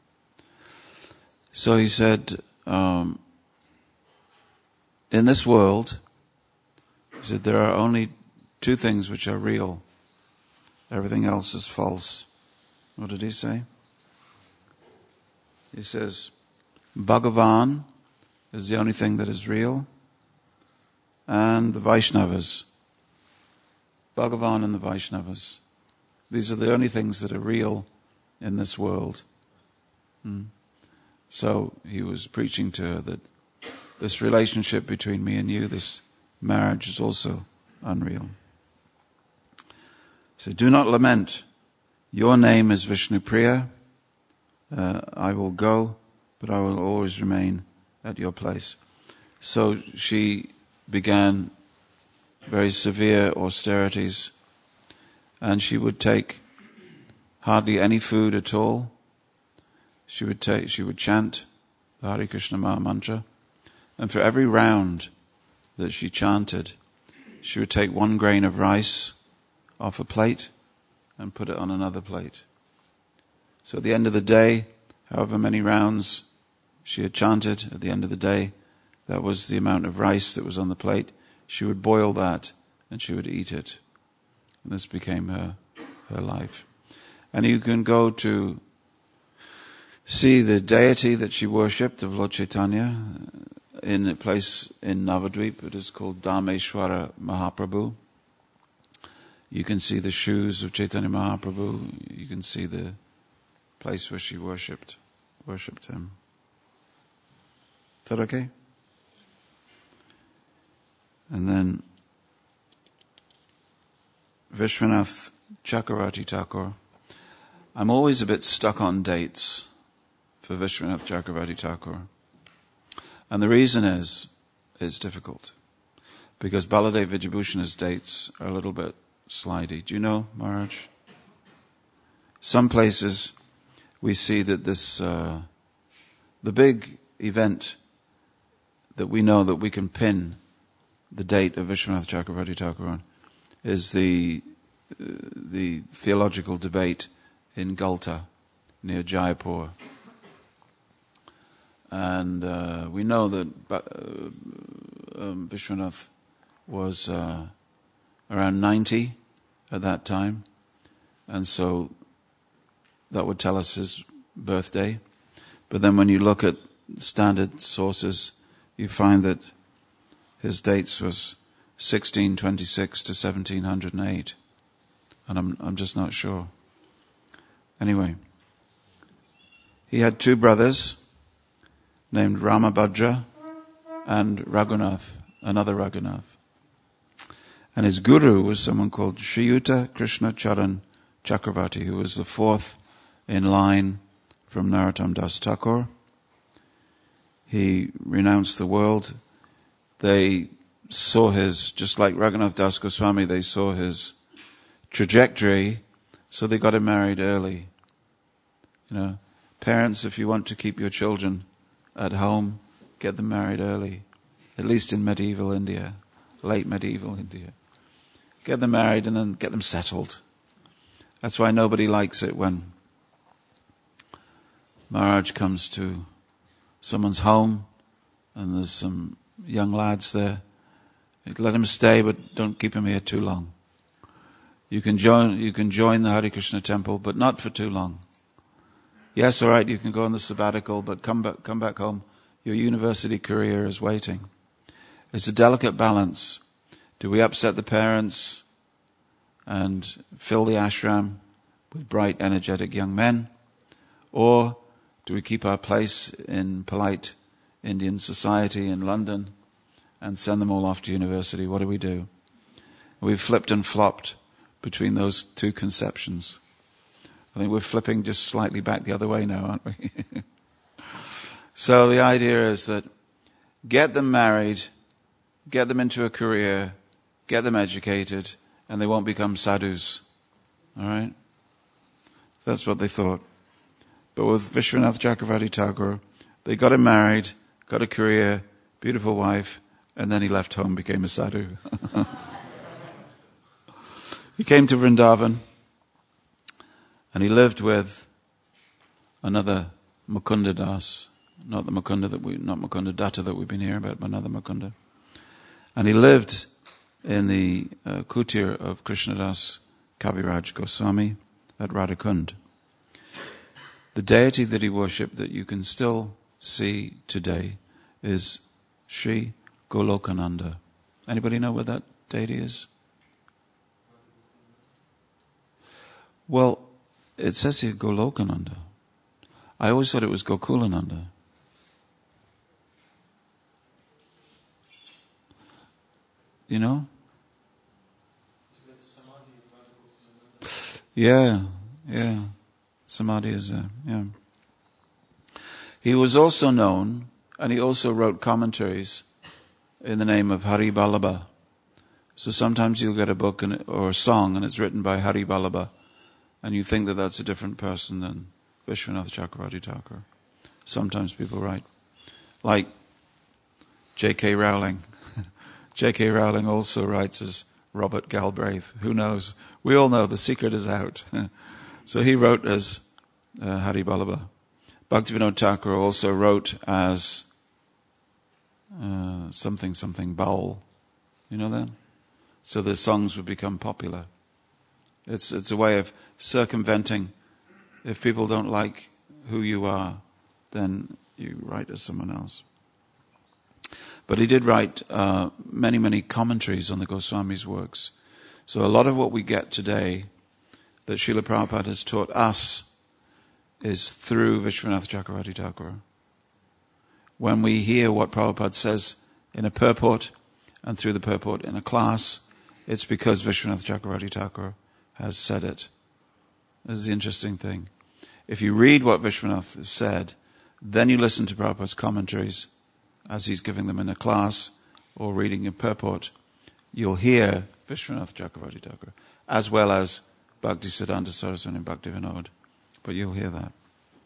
A: So he said, um, in this world, he said, there are only two things which are real. Everything else is false. What did he say? He says, Bhagavan is the only thing that is real, and the Vaishnavas. Bhagavan and the Vaishnavas. These are the only things that are real in this world. Hmm. So he was preaching to her that this relationship between me and you, this marriage, is also unreal. So do not lament. Your name is Vishnu Priya. Uh, I will go, but I will always remain at your place. So she began very severe austerities, and she would take hardly any food at all. She would take, she would chant the Hare Krishna Maha Mantra, and for every round that she chanted, she would take one grain of rice off a plate and put it on another plate. So at the end of the day, however many rounds she had chanted, at the end of the day, that was the amount of rice that was on the plate. She would boil that and she would eat it. And this became her, her life. And you can go to see the deity that she worshipped of Lord Chaitanya in a place in Navadvip. It is called Dhameshwara Mahaprabhu. You can see the shoes of Chaitanya Mahaprabhu. You can see the place where she worshipped, worshipped him. Is that okay? And then Vishwanath Chakravarti Thakur. I'm always a bit stuck on dates for Vishwanath Chakravarti Thakur. And the reason is, it's difficult. Because Baladev Vijayabhushana's dates are a little bit slidey. Do you know, Maharaj? Some places we see that this, uh, the big event that we know that we can pin the date of Vishwanath Chakravarti Thakur on is the uh, the theological debate in Galta near Jaipur. And uh, we know that uh, um, Vishwanath was uh, around ninety at that time, and so that would tell us his birthday. But then when you look at standard sources, you find that his dates was sixteen twenty-six to seventeen oh eight, and I'm I'm just not sure. Anyway, he had two brothers named Ramabhadra and Raghunath, another Raghunath. And his guru was someone called Shriyuta Krishna Charan Chakravarti, who was the fourth in line from Narottam Das Thakur. He renounced the world. They saw his, just like Raghunath Das Goswami, they saw his trajectory, so they got him married early. You know, parents, if you want to keep your children at home, get them married early. At least in medieval India, late medieval India. Get them married and then get them settled. That's why nobody likes it when Maharaj comes to someone's home and there's some young lads there. Let him stay, but don't keep him here too long. You can join, you can join the Hare Krishna temple, but not for too long. Yes, all right, you can go on the sabbatical, but come back, come back home. Your university career is waiting. It's a delicate balance. Do we upset the parents and fill the ashram with bright, energetic young men? Or do we keep our place in polite Indian society in London and send them all off to university? What do we do? We've flipped and flopped between those two conceptions. I think we're flipping just slightly back the other way now, aren't we? So the idea is that get them married, get them into a career, get them educated, and they won't become sadhus. All right? That's what they thought. But with Vishwanath Chakravarti Thakur, they got him married, got a career, beautiful wife, and then he left home, became a sadhu. He came to Vrindavan, and he lived with another Mukunda Das, not the Mukunda that we, not Mukunda Datta that we've been hearing about, but another Mukunda. And he lived in the uh, kutir of Krishnadas Kaviraj Goswami at Radhakund. The deity that he worshipped that you can still see today is Sri Golokananda. Anybody know what that deity is? Well, it says here Golokananda. I always thought it was Gokulananda. You know? Yeah, yeah. Samadhi is there, yeah. He was also known, and he also wrote commentaries in the name of Hari Ballabha. So sometimes you'll get a book and, or a song and it's written by Hari Ballabha, and you think that that's a different person than Vishwanath Chakravarti Thakur. Sometimes people write. Like J K Rowling. J K Rowling also writes as Robert Galbraith. Who knows? We all know the secret is out. So he wrote as uh, Hari Ballabha. Bhaktivinoda Thakur also wrote as uh, something, something Baul. You know that? So the songs would become popular. It's it's a way of circumventing. If people don't like who you are, then you write as someone else. But he did write uh, many, many commentaries on the Goswami's works. So a lot of what we get today that Srila Prabhupada has taught us is through Vishwanath Chakravarti Thakur. When we hear what Prabhupada says in a purport and through the purport in a class, it's because Vishwanath Chakravarti Thakur has said it. This is the interesting thing. If you read what Vishwanath has said, then you listen to Prabhupada's commentaries as he's giving them in a class or reading a purport, you'll hear Vishwanath Chakravarti Thakur, as well as Bhakti Siddhanta Saraswati and Bhakti Vinod. But you'll hear that.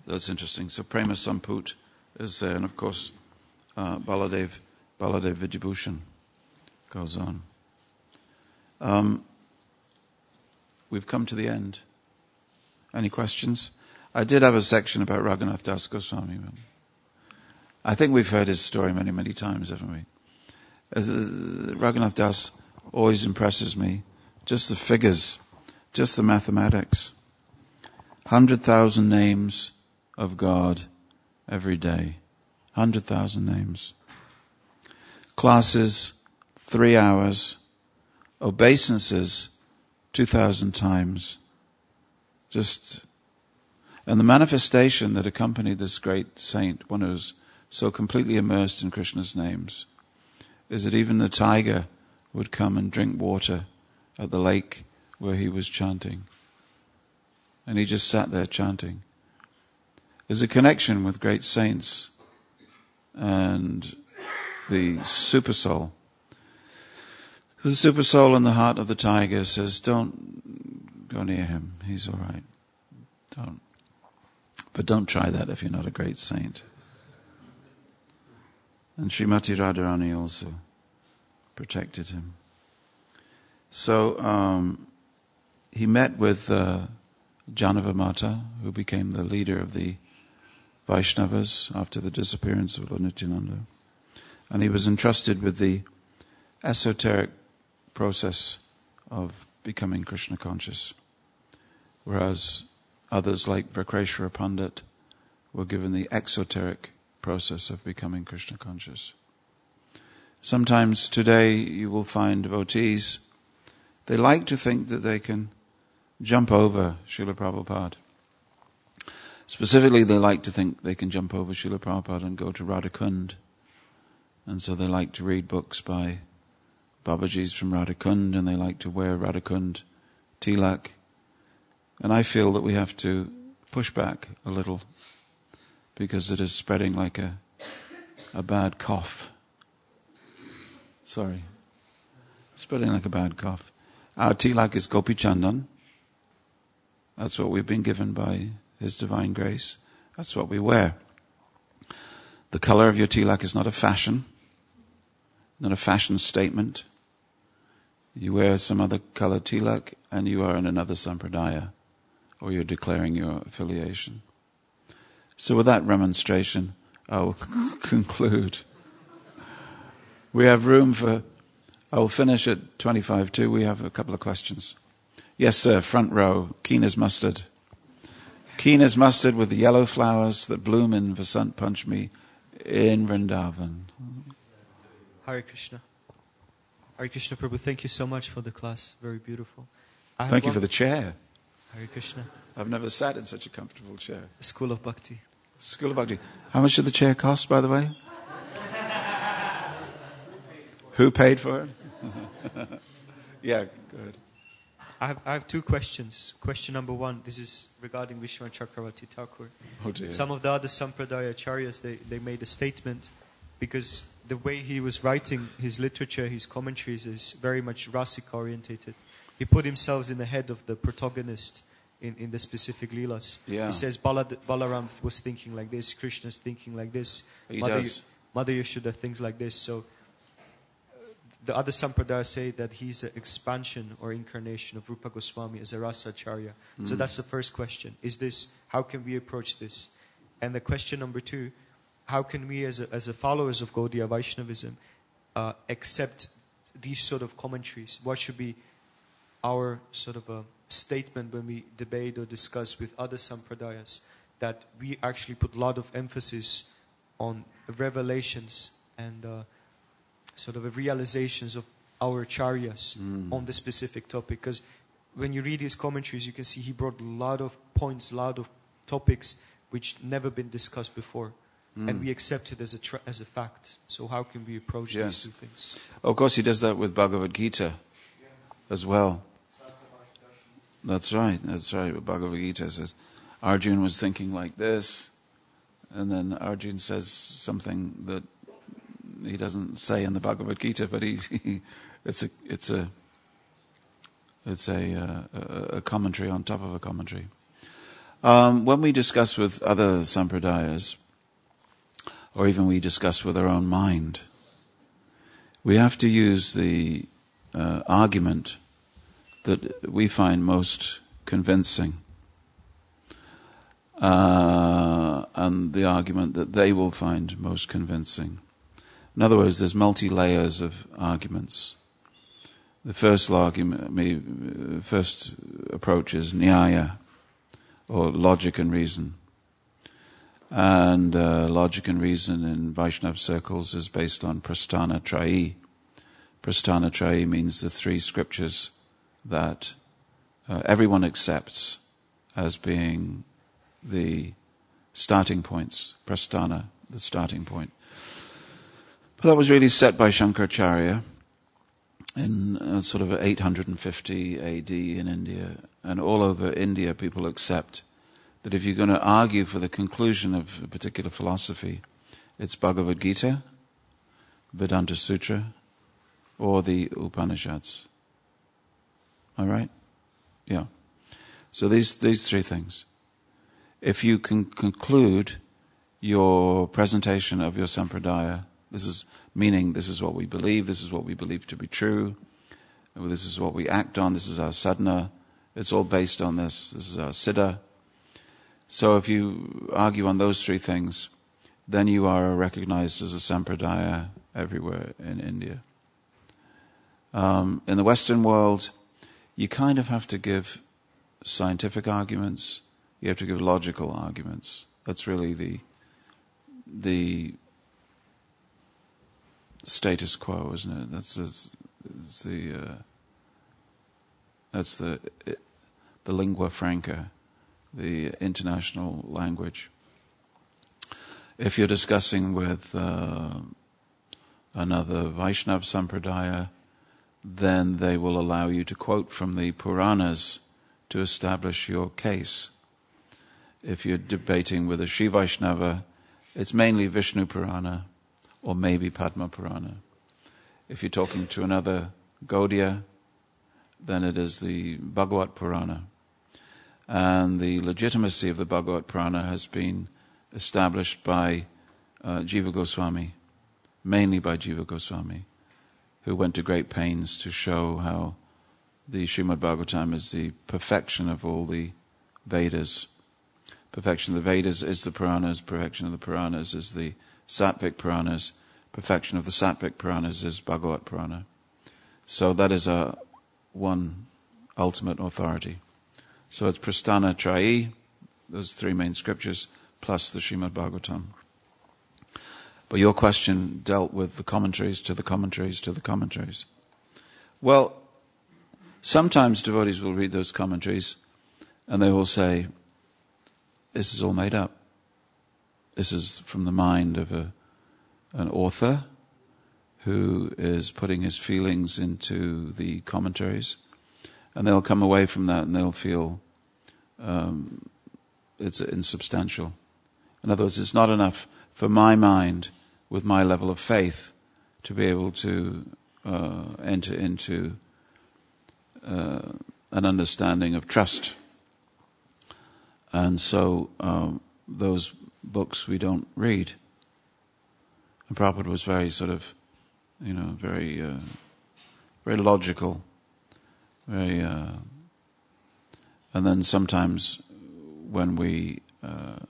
A: that's interesting. So Prema Samput is there, and of course uh, Baladev, Baladev Vidyabhushan goes on. Um, we've come to the end. Any questions? I did have a section about Raghunath Das Goswami. I think we've heard his story many, many times, haven't we? As, uh, Raghunath Das always impresses me. Just the figures, just the mathematics. Hundred thousand names of God every day. Hundred thousand names. Classes, three hours. Obeisances, two thousand times. Just, and the manifestation that accompanied this great saint, one who's so completely immersed in Krishna's names, is that even the tiger would come and drink water at the lake where he was chanting. And he just sat there chanting. There's a connection with great saints and the super soul. The super soul in the heart of the tiger says, don't go near him. He's all right. Don't. But don't try that if you're not a great saint. And Srimati Radharani also protected him. So um, he met with uh, Janava Mata, who became the leader of the Vaishnavas after the disappearance of Lord Nityananda. And he was entrusted with the esoteric process of becoming Krishna conscious. Whereas others like Vakreshwara Pandit were given the exoteric process of becoming Krishna conscious. Sometimes today you will find devotees, they like to think that they can jump over Srila Prabhupada. Specifically, they like to think they can jump over Srila Prabhupada and go to Radhakund. And so they like to read books by Babajis from Radhakund, and they like to wear Radhakund tilak. And I feel that we have to push back a little, because it is spreading like a a bad cough. Sorry. Spreading like a bad cough. Our tilak is Gopi Chandan. That's what we've been given by His Divine Grace. That's what we wear. The color of your tilak is not a fashion, not a fashion statement. You wear some other colored tilak and you are in another sampradaya, or you're declaring your affiliation. So with that remonstration, I will conclude. We have room for, I will finish at twenty-five to. We have a couple of questions. Yes, sir, front row, keen as mustard. Keen as mustard with the yellow flowers that bloom in Vasant Panchami in Vrindavan.
B: Hare Krishna. Hare Krishna Prabhu, thank you so much for the class. Very beautiful. I
A: Thank you for the chair.
B: Hare Krishna.
A: I've never sat in such a comfortable chair.
B: School of Bhakti.
A: School of Bhakti. How much did the chair cost, by the way? Who paid for it? Yeah, go ahead.
B: I have, I have two questions. Question number one, this is regarding Vishwanath Chakravarti Thakur.
A: Oh dear.
B: Some of the other Sampradaya Acharyas, they, they made a statement, because the way he was writing his literature, his commentaries, is very much Rasika orientated. He put himself in the head of the protagonist in, in the specific Leelas.
A: Yeah.
B: He says Bala, Balaram was thinking like this, Krishna's thinking like this,
A: He
B: Mother,
A: does.
B: Mother Yashoda thinks like this. So the other Sampradaya say that he's an expansion or incarnation of Rupa Goswami as a Rasacharya. Mm. So that's the first question. Is this, how can we approach this? And the question number two, how can we as a, as a followers of Gaudiya Vaishnavism uh, accept these sort of commentaries? What should be our sort of a statement when we debate or discuss with other Sampradayas, that we actually put a lot of emphasis on revelations and uh, sort of realizations of our acharyas mm. on this specific topic? Because when you read his commentaries, you can see he brought a lot of points, a lot of topics which never been discussed before. Mm. And we accept it as a tra- as a fact. So how can we approach
A: yes.
B: these two things?
A: Of course, he does that with Bhagavad Gita yeah. as well. That's right. That's right. Bhagavad Gita says Arjuna was thinking like this, and then Arjuna says something that he doesn't say in the Bhagavad Gita, but he's he, it's a it's a it's a, uh, a a commentary on top of a commentary. Um, when we discuss with other sampradayas, or even we discuss with our own mind, we have to use the uh, argument that we find most convincing, uh, and the argument that they will find most convincing. In other words, there's multi-layers of arguments. The first argument, first approach is nyaya, or logic and reason. And uh, logic and reason in Vaishnava circles is based on Prasthana Trayi. Prasthana Trayi means the three scriptures that uh, everyone accepts as being the starting points. Prasthana, the starting point. But that was really set by Shankaracharya in uh, sort of eight hundred fifty A D in India. And all over India people accept that if you're going to argue for the conclusion of a particular philosophy, it's Bhagavad Gita, Vedanta Sutra, or the Upanishads. All right? Yeah. So these these three things. If you can conclude your presentation of your sampradaya, this is meaning this is what we believe, this is what we believe to be true, this is what we act on, this is our sadhana, it's all based on this, this is our siddha. So if you argue on those three things, then you are recognized as a sampradaya everywhere in India. Um, in the Western world, you kind of have to give scientific arguments, you have to give logical arguments. That's really the the status quo, isn't it? That's, that's, that's the uh, that's the the lingua franca, the international language. If you're discussing with uh, another Vaishnava Sampradaya, then they will allow you to quote from the Puranas to establish your case. If you're debating with a Sri Vaishnava, it's mainly Vishnu Purana or maybe Padma Purana. If you're talking to another Gaudiya, then it is the Bhagavat Purana. And the legitimacy of the Bhagavat Purana has been established by uh, Jiva Goswami, mainly by Jiva Goswami, who went to great pains to show how the Srimad Bhagavatam is the perfection of all the Vedas. Perfection of the Vedas is the Puranas, perfection of the Puranas is the Sattvic Puranas, perfection of the Sattvic Puranas is Bhagavat Purana. So that is a one ultimate authority. So it's Prasthana Trayi, those three main scriptures, plus the Srimad Bhagavatam. But your question dealt with the commentaries to the commentaries to the commentaries. Well, sometimes devotees will read those commentaries and they will say, this is all made up. This is from the mind of a, an author who is putting his feelings into the commentaries, and they'll come away from that and they'll feel um, it's insubstantial. In other words, it's not enough for my mind, with my level of faith, to be able to uh, enter into uh, an understanding of trust. And so um, those books we don't read. And Prabhupada was very sort of, you know, very, uh, very logical, very, uh, and then sometimes when we uh,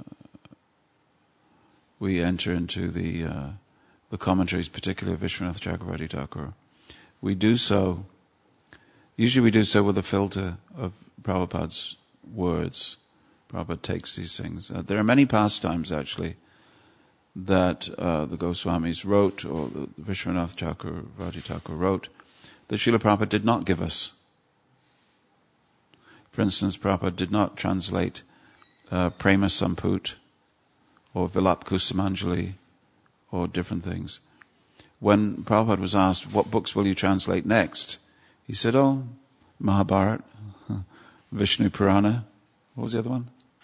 A: we enter into the uh, the commentaries, particularly of Vishwanath Chakravarti Thakur, we do so. Usually, we do so with a filter of Prabhupada's words. Prabhupada takes these things. Uh, there are many pastimes, actually, that uh, the Goswamis wrote, or the Vishwanath Chakravarti Thakur wrote, that Srila Prabhupada did not give us. For instance, Prabhupada did not translate uh, Prema Samput, or Vilap Kusumanjali, or different things. When Prabhupada was asked, what books will you translate next? He said, oh, Mahabharata, Vishnu Purana. What was the other one?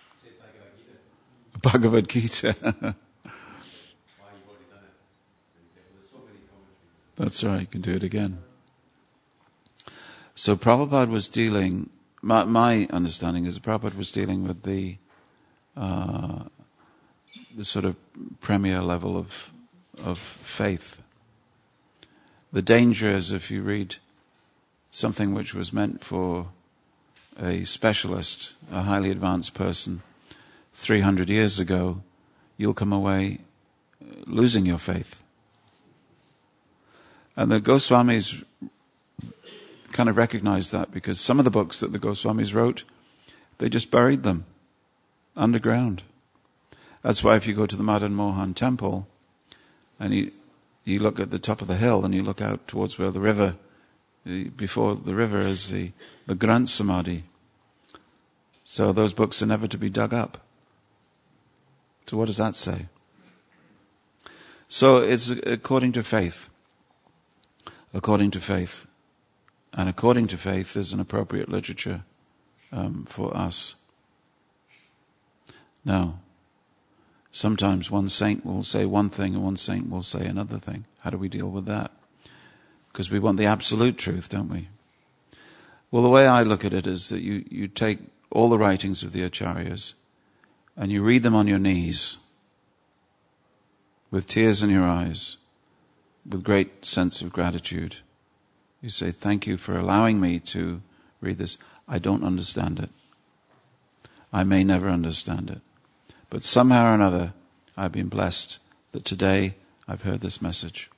A: Bhagavad Gita. That's right, you can do it again. So Prabhupada was dealing, my, my understanding is that Prabhupada was dealing with the uh, the sort of premier level of of faith. The danger is if you read something which was meant for a specialist, a highly advanced person, three hundred years ago, you'll come away losing your faith. And the Goswamis kind of recognized that, because some of the books that the Goswamis wrote, they just buried them underground. That's why if you go to the Madan Mohan temple and you, you look at the top of the hill and you look out towards where the river, the, before the river is the, the Granth Samadhi. So those books are never to be dug up. So what does that say? So it's according to faith. According to faith. And according to faith, there's an appropriate literature um, for us. Now, sometimes one saint will say one thing and one saint will say another thing. How do we deal with that? Because we want the absolute truth, don't we? Well, the way I look at it is that you, you take all the writings of the Acharyas and you read them on your knees with tears in your eyes, with great sense of gratitude. You say, thank you for allowing me to read this. I don't understand it. I may never understand it. But somehow or another, I've been blessed that today I've heard this message.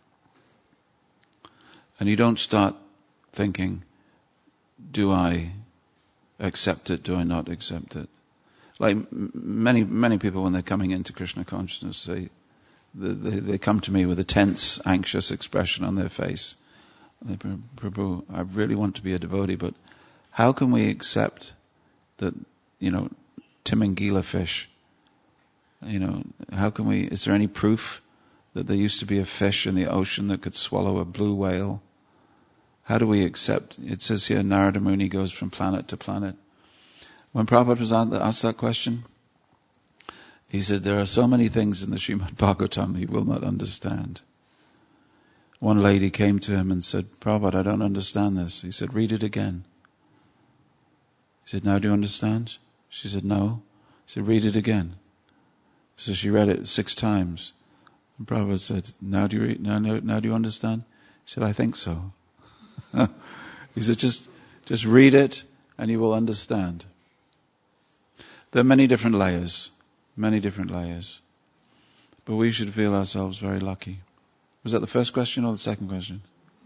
A: And you don't start thinking, do I accept it, do I not accept it? Like many, many people when they're coming into Krishna consciousness, they, they, they come to me with a tense, anxious expression on their face. They, Prabhu, I really want to be a devotee, but how can we accept that, you know, Timangila fish, you know, how can we, is there any proof that there used to be a fish in the ocean that could swallow a blue whale? How do we accept, it says here, Narada Muni goes from planet to planet. When Prabhupada was asked that question, he said, there are so many things in the Srimad Bhagavatam he will not understand. One lady came to him and said, Prabhupada, I don't understand this. He said, read it again. He said, now do you understand? She said, no. He said, read it again. So she read it six times. And Prabhupada said, now do you read, now, now, now do you understand? He said, I think so. He said, just, just read it and you will understand. There are many different layers, many different layers. But we should feel ourselves very lucky. Was that the first question or the second question?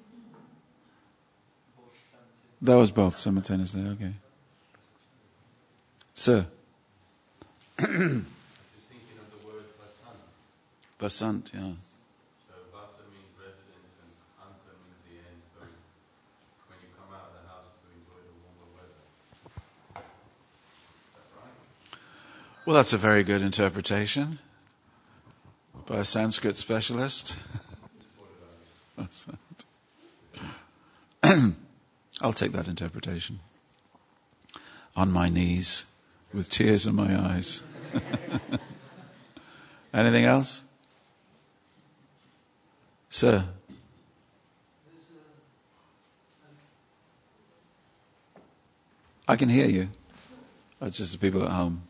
A: That was both simultaneously, okay. Sir?
C: Just thinking of the word basant.
A: Basant, yeah.
C: So basa means residence and anta means the end. So when you come out of the house to enjoy the warmer weather. Is that right?
A: Well, that's a very good interpretation by a Sanskrit specialist. I'll take that interpretation. On my knees, with tears in my eyes. Anything else? Sir? I can hear you. It's just the people at home.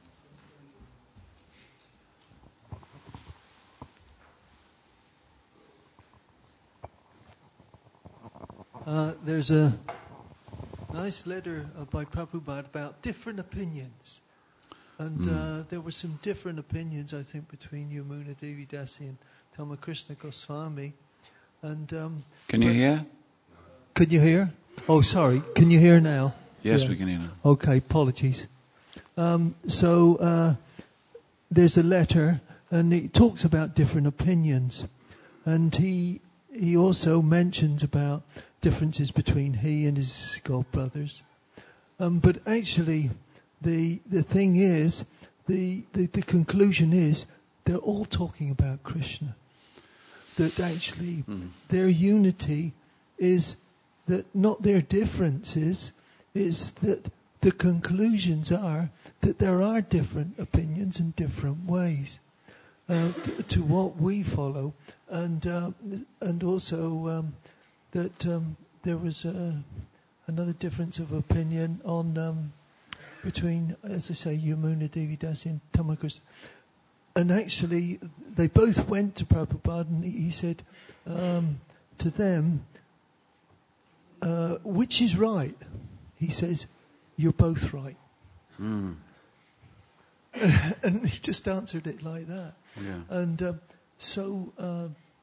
D: Uh, there's a nice letter uh, by Prabhupada about different opinions. And mm. uh, there were some different opinions, I think, between Yamuna Devi Dasi and Tamakrishna Goswami. And um,
A: Can you hear?
D: Can you hear? Oh, sorry. Can you hear now?
A: Yes,
D: yeah.
A: we can hear now.
D: Okay, apologies. Um, so uh, there's a letter, and it talks about different opinions. And he he also mentions about differences between he and his god brothers. Um, but actually, the the thing is, the, the, the conclusion is, they're all talking about Krishna. That actually, mm. their unity is that not their differences, is that the conclusions are that there are different opinions and different ways uh, t- to what we follow. And, uh, and also... Um, that um, there was uh, another difference of opinion on um, between, as I say, Yamuna Devi Dasi and Tamakrishna. And actually, they both went to Prabhupada, and he, he said um, to them, uh, which is right? He says, you're both right.
A: Mm.
D: And he just answered it like that.
A: Yeah.
D: And um, so uh,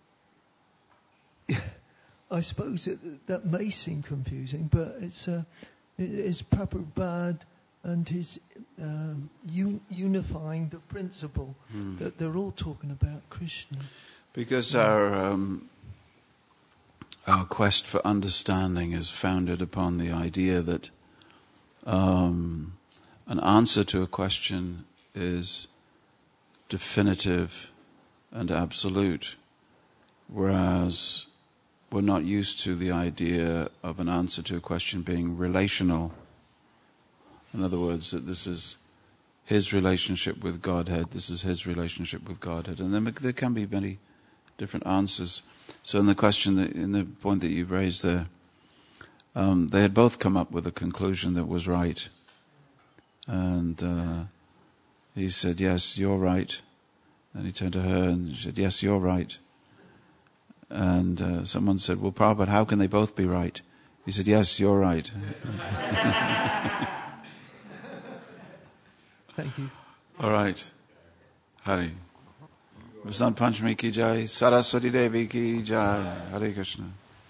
D: I suppose it, that may seem confusing, but it's uh, it, it's Prabhupada and his um, un- unifying the principle
A: Mm.
D: that they're all talking about Krishna.
A: Because our um, our quest for understanding is founded upon the idea that um, an answer to a question is definitive and absolute, whereas we're not used to the idea of an answer to a question being relational. In other words, that this is his relationship with Godhead, this is his relationship with Godhead, and then there can be many different answers. So in the question, that, in the point that you've raised there, um, they had both come up with a conclusion that was right. And uh, he said, yes, you're right. And he turned to her and she said, yes, you're right. And uh, someone said, well, Prabhupada, how can they both be right? He said, yes, you're right.
D: Thank you.
A: All right. Hari. Vasant Panchami ki jai, Saraswati Devi ki jai. Hare Krishna.